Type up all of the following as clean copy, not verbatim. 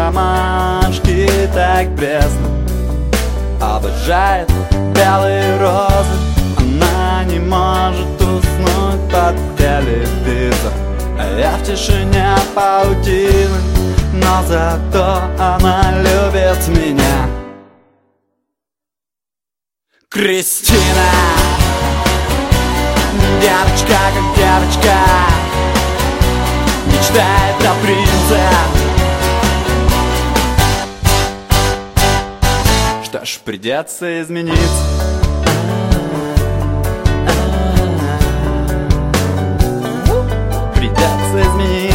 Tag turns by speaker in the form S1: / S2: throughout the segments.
S1: ромашки так пресно. Обожает белые розы, она не может уснуть под телевизор. А я в тишине паутины, но зато она любит меня. Кристина, девочка как девочка, мечтает о принце. Что ж, придется измениться. Придется измениться.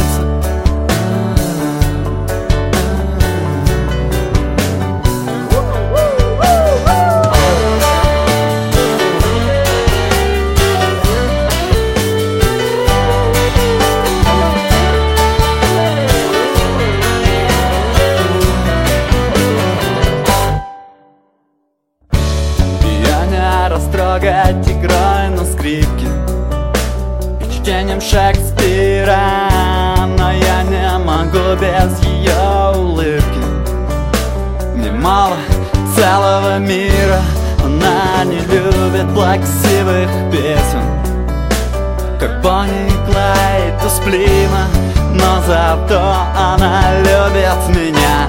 S1: Растрогать игрой на скрипке и чтением Шекспира, но я не могу без ее улыбки. Мне мало целого мира, она не любит плаксивых песен, как Бонни и Клайд из Сплина, но зато она любит меня.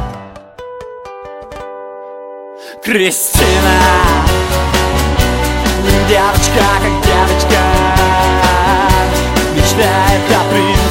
S1: Кристина, девочка как девочка, мечтает о принце.